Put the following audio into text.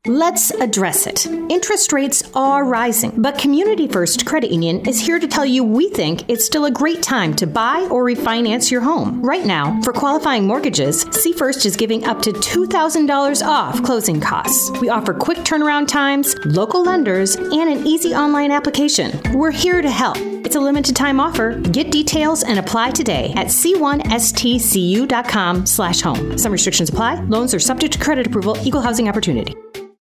Let's address it. Interest rates are rising, but Community First Credit Union is here to tell you we think it's still a great time to buy or refinance your home. Right now, for qualifying mortgages, C First is giving up to $2,000 off closing costs. We offer quick turnaround times, local lenders, and an easy online application. We're here to help. It's a limited time offer. Get details and apply today at c1stcu.com/home. Some restrictions apply. Loans are subject to credit approval. Equal housing opportunity.